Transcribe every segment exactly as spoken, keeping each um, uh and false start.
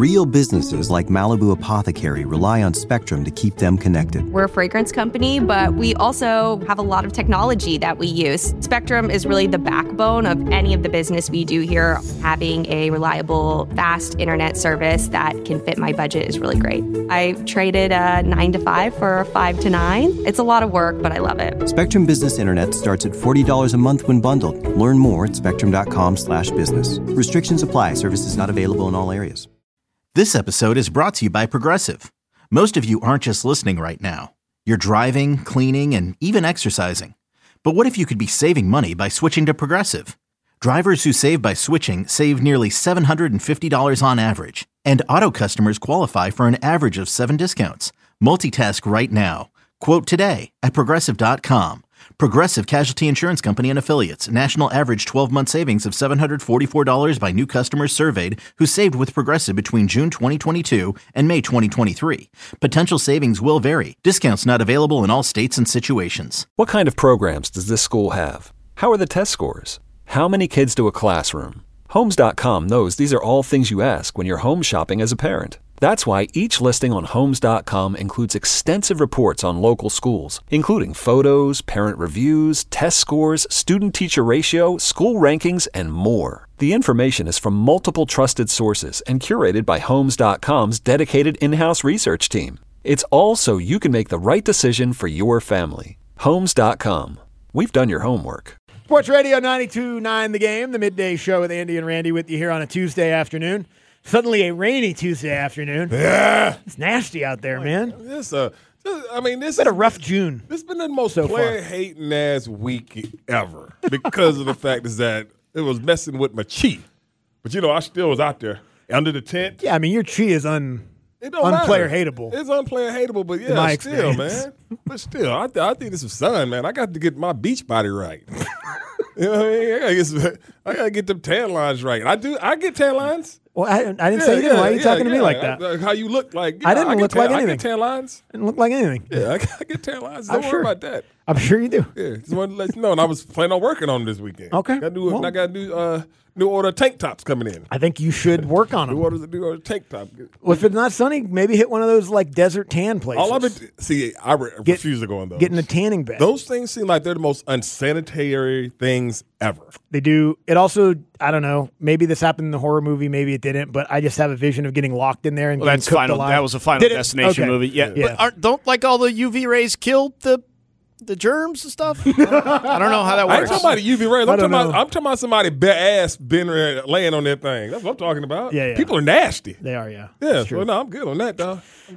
Real businesses like Malibu Apothecary rely on Spectrum to keep them connected. We're a fragrance company, but we also have a lot of technology that we use. Spectrum is really the backbone of any of the business we do here. Having a reliable, fast internet service that can fit my budget is really great. I traded a nine to five for a five to nine. It's a lot of work, but I love it. Spectrum Business Internet starts at forty dollars a month when bundled. Learn more at spectrum.com slash business. Restrictions apply. Services not available in all areas. This episode is brought to you by Progressive. Most of you aren't just listening right now. You're driving, cleaning, and even exercising. But what if you could be saving money by switching to Progressive? Drivers who save by switching save nearly seven hundred fifty dollars on average. And auto customers qualify for an average of seven discounts. Multitask right now. Quote today at Progressive dot com. Progressive Casualty Insurance Company and Affiliates. National average twelve-month savings of seven hundred forty-four dollars by new customers surveyed who saved with Progressive between June twenty twenty-two and May twenty twenty-three. Potential savings will vary. Discounts not available in all states and situations. What kind of programs does this school have? How are the test scores? How many kids do a classroom? Homes dot com knows these are all things you ask when you're home shopping as a parent. That's why each listing on Homes dot com includes extensive reports on local schools, including photos, parent reviews, test scores, student-teacher ratio, school rankings, and more. The information is from multiple trusted sources and curated by Homes dot com's dedicated in-house research team. It's all so you can make the right decision for your family. Homes dot com. We've done your homework. Sports Radio ninety-two point nine The Game, the midday show with Andy and Randy with you here on a Tuesday afternoon. Suddenly a rainy Tuesday afternoon. Yeah. It's nasty out there, man. This, uh, this, I mean, this It's been a rough June. This has been the most so player-hating ass week ever because of the fact is that it was messing with my chi. But, you know, I still was out there under the tent. Yeah, I mean, your chi is un, unplayer-hateable. It's unplayer-hateable, but, yeah, my still, experience. man. But still, I, th- I think this is fun, man. I got to get my beach body right. You know what I mean? I gotta get, some, I gotta get them tan lines right. I do. I get tan lines. Well, I, I didn't yeah, say you didn't. Yeah, Why are you yeah, talking to yeah. me like that? I, how you look like? You I know, didn't I look tan, like I anything. get tan lines. Didn't look like anything. Yeah, I, I get tan lines. I'm Don't sure. worry about that. I'm sure you do. Yeah, just wanted to let you know. And I was planning on working on them this weekend. Okay. Got new, Well, I got new, uh, new order of tank tops coming in. I think you should work on them. New orders, new order of tank top. Well, if it's not sunny, maybe hit one of those like desert tan places. All of it. See, I re- Get- refuse to go on those. Get in a tanning bed. Those things seem like they're the most unsanitary things ever. They do. It also, I don't know, maybe this happened in the horror movie, maybe it didn't, but I just have a vision of getting locked in there and Well, getting that's cooked final. alive. That was a Final Did it? Destination Okay. movie. Yeah, Yeah. but aren't, don't like all the U V rays kill the the germs and stuff? I don't know how that I ain't works. talking about the U V rays. I'm I talking don't about, know. I'm talking about somebody bare ass been uh, laying on that thing. That's what I'm talking about. Yeah, yeah. People are nasty. They are, yeah. Yeah, That's true. well, no, I'm good on that, dog.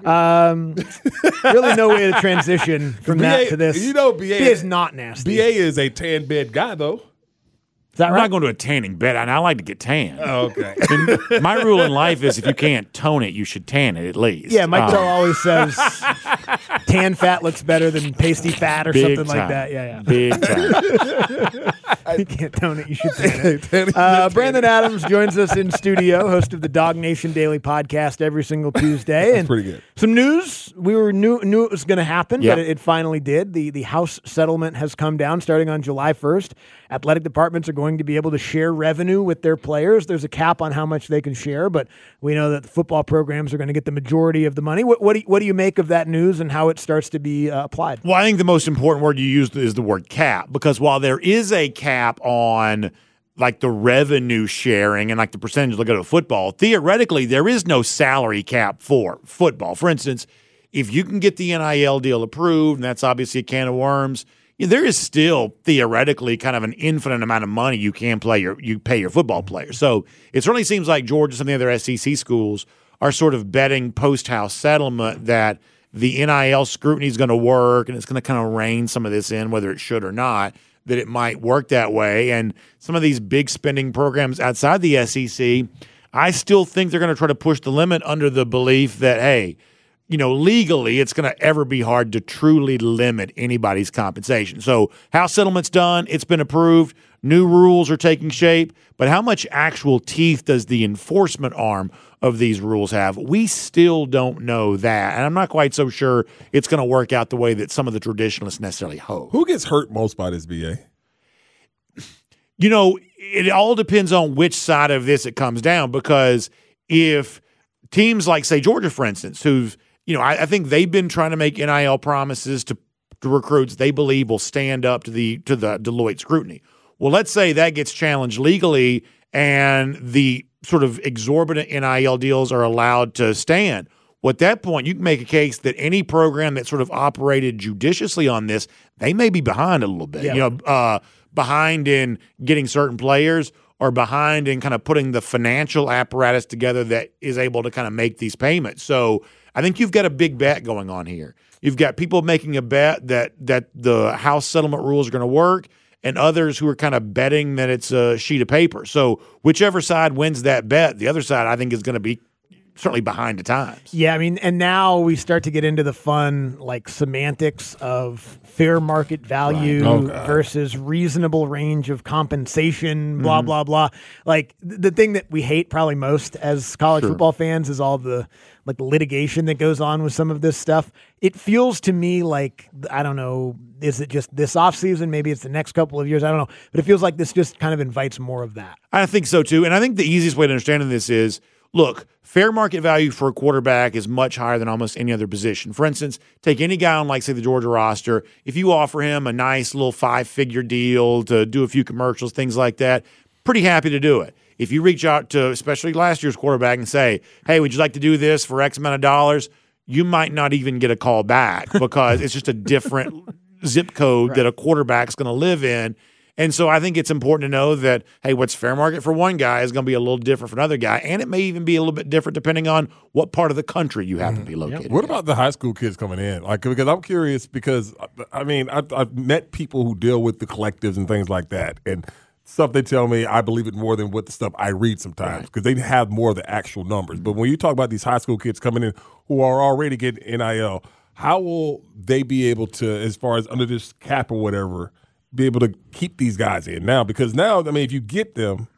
Um, really no way to transition from B A that to this. You know, B A B A is not nasty. B A is a tan bed guy, though. Is that I'm right? not going to a tanning bed, and I like to get tan. Oh, okay. And my rule in life is if you can't tone it, you should tan it at least. Yeah, Mike Uh, Bell always says tan fat looks better than pasty fat or big something like time. that. Yeah, yeah. Big time. You can't tone it. You should tan it. Uh, Brandon Adams joins us in studio, host of the Dog Nation Daily podcast every single Tuesday. And pretty good. Some news. We were knew knew it was going to happen, Yep. but it, it finally did. The the House settlement has come down starting on July first. Athletic departments are going to be able to share revenue with their players. There's a cap on how much they can share, but we know that the football programs are going to get the majority of the money. What, what, do, you, what do you make of that news and how it starts to be uh, applied? Well, I think the most important word you used is the word cap, because while there is a cap on like the revenue sharing and like the percentage that go to football, theoretically there is no salary cap for football. For instance, if you can get the N I L deal approved, and that's obviously a can of worms, yeah, there is still theoretically kind of an infinite amount of money you can play your you pay your football players. So it certainly seems like Georgia and some of the other S E C schools are sort of betting post-house settlement that the N I L scrutiny is going to work and it's going to kind of rein some of this in, whether it should or not, that it might work that way. And some of these big spending programs outside the S E C, I still think they're going to try to push the limit under the belief that, hey, you know, legally, it's going to ever be hard to truly limit anybody's compensation. So House settlement's done. It's been approved. New rules are taking shape. But how much actual teeth does the enforcement arm of these rules have? We still don't know that. And I'm not quite so sure it's going to work out the way that some of the traditionalists necessarily hope. Who gets hurt most by this, B A? You know, it all depends on which side of this it comes down, because if teams like, say, Georgia, for instance, who've, you know, I, I think they've been trying to make N I L promises to, to recruits they believe will stand up to the to the Deloitte scrutiny. Well, let's say that gets challenged legally and the sort of exorbitant N I L deals are allowed to stand. Well, at that point, you can make a case that any program that sort of operated judiciously on this, they may be behind a little bit. Yeah. You know, uh, behind in getting certain players or behind in kind of putting the financial apparatus together that is able to kind of make these payments. So I think you've got a big bet going on here. You've got people making a bet that that the House settlement rules are going to work, and others who are kind of betting that it's a sheet of paper. So whichever side wins that bet, the other side, I think, is going to be certainly behind the times. Yeah, I mean, and now we start to get into the fun, like, semantics of fair market value Right. Oh, versus reasonable range of compensation, blah, blah, blah. Like, th- the thing that we hate probably most as college Sure. football fans is all the, like, litigation that goes on with some of this stuff. It feels to me like, I don't know, is it just this offseason? Maybe it's the next couple of years. I don't know. But it feels like this just kind of invites more of that. I think so, too. And I think the easiest way to understand this is, look, fair market value for a quarterback is much higher than almost any other position. For instance, take any guy on, like, say, the Georgia roster. If you offer him a nice little five-figure deal to do a few commercials, things like that, pretty happy to do it. If you reach out to, especially last year's quarterback, and say, hey, would you like to do this for X amount of dollars? You might not even get a call back because it's just a different zip code Right. that a quarterback's going to live in. And so I think it's important to know that, hey, what's fair market for one guy is going to be a little different for another guy, and it may even be a little bit different depending on what part of the country you happen to be located. What in. about the high school kids coming in? Like, because I'm curious because, I mean, I've, I've met people who deal with the collectives and things like that, and stuff they tell me, I believe it more than what the stuff I read sometimes because they have more of the actual numbers. But when you talk about these high school kids coming in who are already getting N I L, how will they be able to, as far as under this cap or whatever, be able to keep these guys in now? Because now, I mean, if you get them,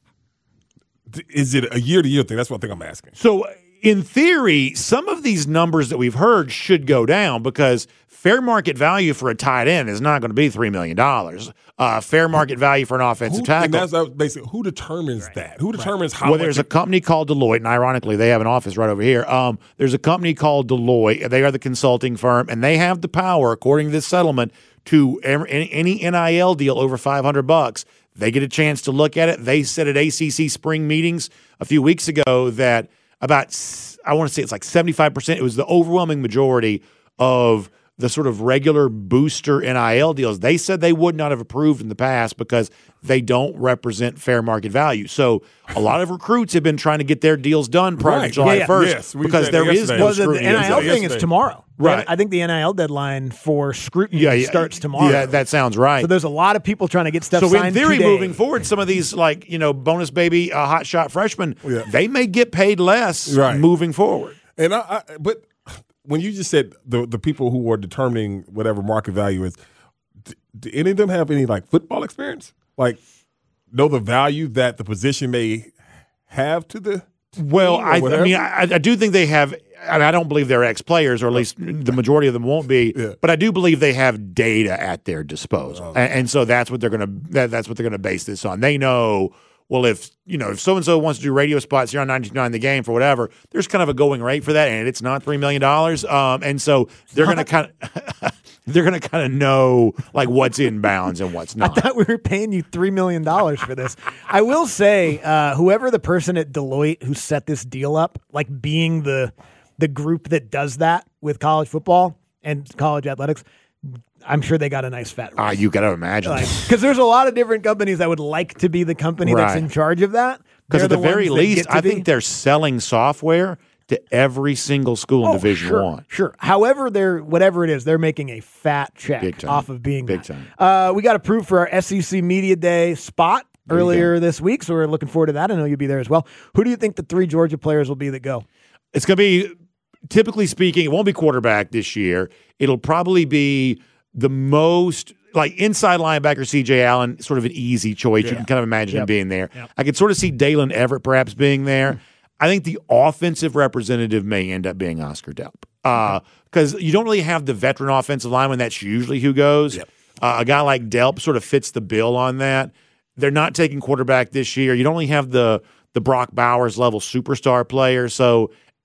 is it a year-to-year thing? That's what I think I'm asking. So in theory, some of these numbers that we've heard should go down because fair market value for a tight end is not going to be three million dollars. Uh, fair market value for an offensive Who, tackle. and that's that was basically who determines that? Who determines how Well, much there's a it- company called Deloitte, and ironically, they have an office right over here. Um, there's a company called Deloitte. They are the consulting firm, and they have the power, according to this settlement, to em- any any N I L deal over five hundred bucks. They get a chance to look at it. They said at A C C spring meetings a few weeks ago that about, s- I want to say it's like seventy-five percent. It was the overwhelming majority of the sort of regular booster N I L deals. They said they would not have approved in the past because they don't represent fair market value. So a lot of recruits have been trying to get their deals done prior Right. to July Yeah, yeah. first Yes, we because said there that is yesterday. no Well, the, the scrutiny. N I L Yeah, thing is yesterday. tomorrow. Right. I think the N I L deadline for scrutiny Yeah, yeah, starts tomorrow. Yeah, that sounds right. So there's a lot of people trying to get stuff So signed in theory, today. moving forward, some of these like you know bonus baby uh, hot shot freshmen, Yeah. they may get paid less Right. moving forward. And I, I, but when you just said the the people who are determining whatever market value is, do, do any of them have any like football experience? Like, know the value that the position may have to the Well, team or I, I whatever? mean, I, I do think they have. I, mean, I don't believe they're ex-players, or at least the majority of them won't be. Yeah. But I do believe they have data at their disposal, Oh. and, and so that's what they're going to. That, that's what they're going to base this on. They know. Well, if you know if so and so wants to do radio spots here on ninety-two point nine The Game for whatever, there's kind of a going rate for that, and it's not three million dollars. Um, and so they're going to kind of they're going to kind of know like what's in bounds and what's I not. thought we were paying you three million dollars for this. I will say, uh, whoever the person at Deloitte who set this deal up, like being the the group that does that with college football and college athletics, I'm sure they got a nice fat Ah, raise. you got to imagine. Because there's a lot of different companies that would like to be the company that's Right. in charge of that. Because They're at the, very ones that least, get to I be. think they're selling software to every single school in Oh, Division sure, One. Sure. However, they're whatever it is, they're making a fat check Big time. off of being Big that. time. Uh, we got approved for our S E C Media Day spot earlier this week, so we're looking forward to that. I know you'll be there as well. Who do you think the three Georgia players will be that go? It's going to be, typically speaking, it won't be quarterback this year. It'll probably be the most, like inside linebacker C J Allen, sort of an easy choice. You can kind of imagine him Yep. being there. I could sort of see Dalen Everett perhaps being there. I think the offensive representative may end up being Oscar Delp. Because you don't really have the veteran offensive lineman. That's usually who goes. Uh, a guy like Delp sort of fits the bill on that. They're not taking quarterback this year. You don't really have the the Brock Bowers level superstar player. So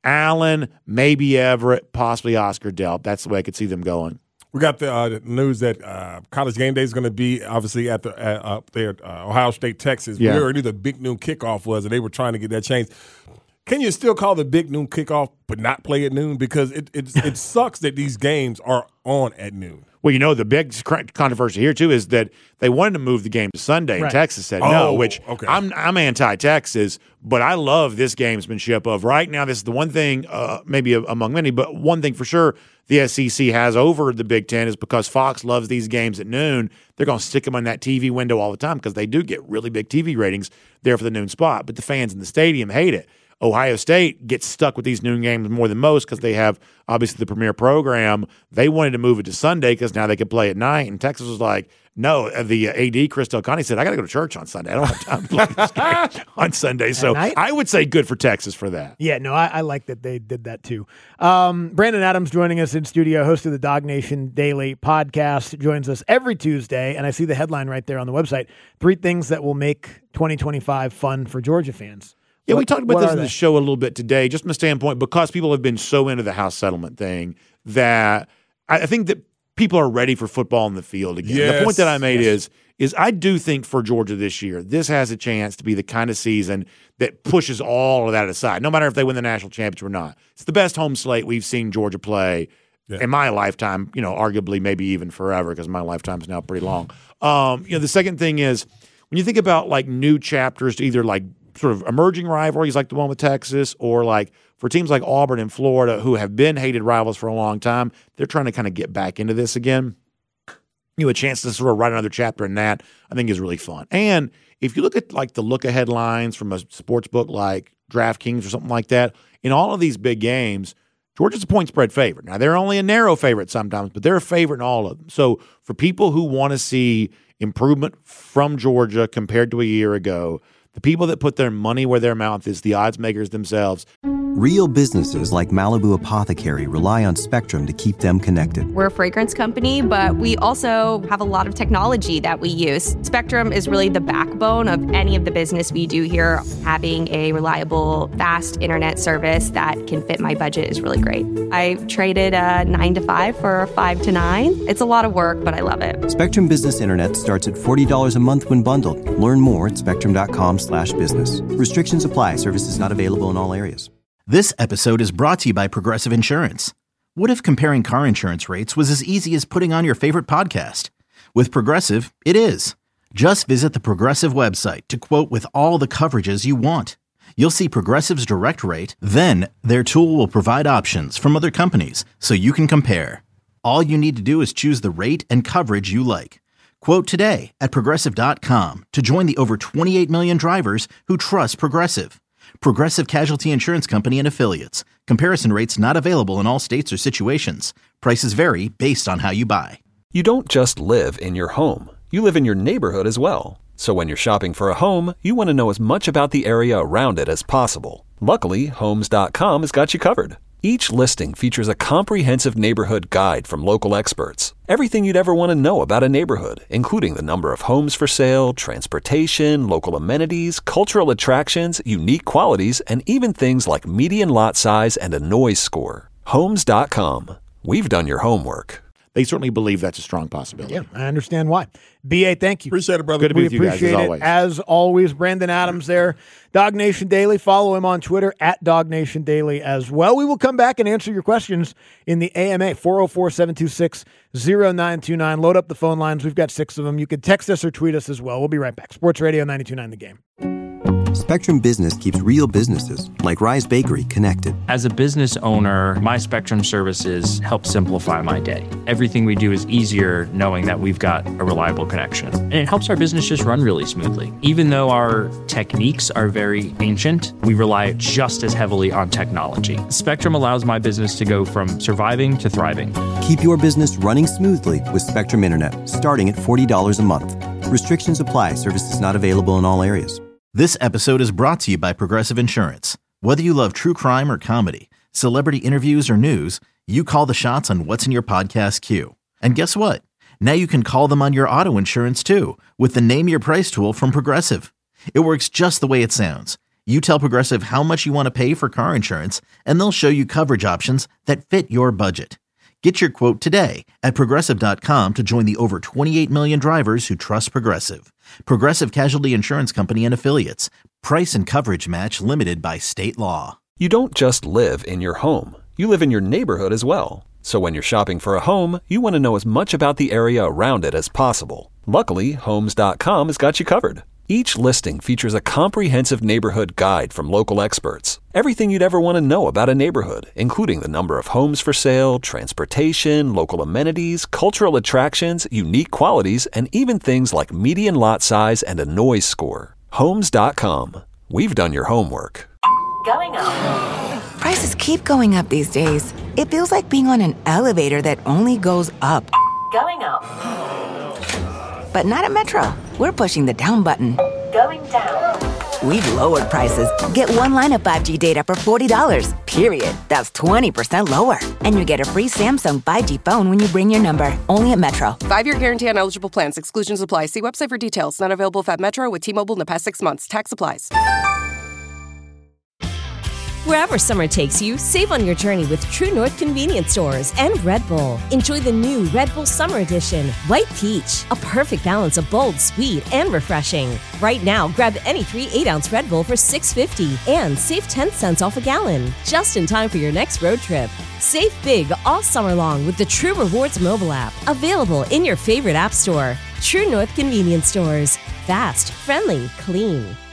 Allen, maybe Everett, possibly Oscar Delp. That's the way I could see them going. We got the uh, news that uh, College Game Day is going to be obviously at the uh, up there at uh, Ohio State, Texas. Yeah. We already knew the Big Noon Kickoff was, and they were trying to get that changed. Can you still call the Big Noon Kickoff but not play at noon? Because it it, it sucks that these games are on at noon. Well, you know, the big controversy here, too, is that they wanted to move the game to Sunday, and Right. Texas said no, Oh, which okay. I'm I'm anti-Texas, but I love this gamesmanship of right now, this is the one thing, uh, maybe among many, but one thing for sure the S E C has over the Big Ten is because Fox loves these games at noon, they're going to stick them in that T V window all the time because they do get really big T V ratings there for the noon spot, but the fans in the stadium hate it. Ohio State gets stuck with these noon games more than most because they have obviously the premier program. They wanted to move it to Sunday because now they could play at night. And Texas was like, no. The A D, Chris Del Conte, said, I got to go to church on Sunday. I don't have time to play this game on Sunday. So night? I would say good for Texas for that. Yeah, no, I, I like that they did that too. Um, Brandon Adams joining us in studio, host of the Dog Nation Daily podcast, joins us every Tuesday. And I see the headline right there on the website, three things that will make twenty twenty-five fun for Georgia fans. Yeah, What- we talked about what this are in the they? show a little bit today, just from the standpoint, because people have been so into the house settlement thing that I I think that people are ready for football on the field again. Yes, The point that I made yes. is, is I do think for Georgia this year, this has a chance to be the kind of season that pushes all of that aside, no matter if they win the national championship or not. It's the best home slate we've seen Georgia play Yeah. in my lifetime, you know, arguably maybe even forever because my lifetime is now pretty long. Um, you know, the second thing is when you think about like new chapters to either like sort of emerging rivalries like the one with Texas or like for teams like Auburn and Florida who have been hated rivals for a long time, they're trying to kind of get back into this again. You know, a chance to sort of write another chapter in that, I think is really fun. And if you look at like the look-ahead lines from a sports book like DraftKings or something like that, in all of these big games, Georgia's a point spread favorite. Now, they're only a narrow favorite sometimes, but they're a favorite in all of them. So for people who want to see improvement from Georgia compared to a year ago, the people that put their money where their mouth is, the odds makers themselves. Real businesses like Malibu Apothecary rely on Spectrum to keep them connected. We're a fragrance company, but we also have a lot of technology that we use. Spectrum is really the backbone of any of the business we do here. Having a reliable, fast internet service that can fit my budget is really great. I traded a nine to five for a five to nine. It's a lot of work, but I love it. Spectrum Business Internet starts at forty dollars a month when bundled. Learn more at spectrum.com slash business. Restrictions apply. Services not available in all areas. This episode is brought to you by Progressive Insurance. What if comparing car insurance rates was as easy as putting on your favorite podcast? With Progressive, it is. Just visit the Progressive website to quote with all the coverages you want. You'll see Progressive's direct rate, then their tool will provide options from other companies so you can compare. All you need to do is choose the rate and coverage you like. Quote today at Progressive dot com to join the over twenty-eight million drivers who trust Progressive. Progressive Casualty Insurance Company and Affiliates. Comparison rates not available in all states or situations. Prices vary based on how you buy. You don't just live in your home. You live in your neighborhood as well. So when you're shopping for a home, you want to know as much about the area around it as possible. Luckily, Homes dot com has got you covered. Each listing features a comprehensive neighborhood guide from local experts. Everything you'd ever want to know about a neighborhood, including the number of homes for sale, transportation, local amenities, cultural attractions, unique qualities, and even things like median lot size and a noise score. Homes dot com. We've done your homework. They certainly believe that's a strong possibility. Yeah, I understand why. B A, thank you. Appreciate it, brother. Good to be We with you guys, appreciate as it always. as always. Brandon Adams there, Dog Nation Daily. Follow him on Twitter at Dog Nation Daily as well. We will come back and answer your questions in the A M A, four oh four, seven two six, oh nine two nine. Load up the phone lines. We've got six of them. You can text us or tweet us as well. We'll be right back. Sports Radio ninety-two point nine The Game. Spectrum Business keeps real businesses like Rise Bakery connected. As a business owner, my Spectrum services help simplify my day. Everything we do is easier knowing that we've got a reliable connection. And it helps our business just run really smoothly. Even though our techniques are very ancient, we rely just as heavily on technology. Spectrum allows my business to go from surviving to thriving. Keep your business running smoothly with Spectrum Internet, starting at forty dollars a month. Restrictions apply. Services not available in all areas. This episode is brought to you by Progressive Insurance. Whether you love true crime or comedy, celebrity interviews or news, you call the shots on what's in your podcast queue. And guess what? Now you can call them on your auto insurance too with the Name Your Price tool from Progressive. It works just the way it sounds. You tell Progressive how much you want to pay for car insurance, and they'll show you coverage options that fit your budget. Get your quote today at Progressive dot com to join the over twenty-eight million drivers who trust Progressive. Progressive Casualty Insurance Company and Affiliates. Price and coverage match limited by state law. You don't just live in your home. You live in your neighborhood as well. So when you're shopping for a home, you want to know as much about the area around it as possible. Luckily, Homes dot com has got you covered. Each listing features a comprehensive neighborhood guide from local experts. Everything you'd ever want to know about a neighborhood, including the number of homes for sale, transportation, local amenities, cultural attractions, unique qualities, and even things like median lot size and a noise score. Homes dot com. We've done your homework. Going up. Prices keep going up these days. It feels like being on an elevator that only goes up. Going up. But not at Metro. We're pushing the down button. Going down. We've lowered prices. Get one line of five G data for forty dollars, period. That's twenty percent lower. And you get a free Samsung five G phone when you bring your number. Only at Metro. Five-year guarantee on eligible plans. Exclusions apply. See website for details. Not available at Metro with T-Mobile in the past six months. Tax applies. Wherever summer takes you, save on your journey with True North Convenience Stores and Red Bull. Enjoy the new Red Bull Summer Edition, White Peach, a perfect balance of bold, sweet, and refreshing. Right now, grab any three eight-ounce Red Bull for six fifty and save ten cents off a gallon, just in time for your next road trip. Save big all summer long with the True Rewards mobile app, available in your favorite app store. True North Convenience Stores. Fast, friendly, clean.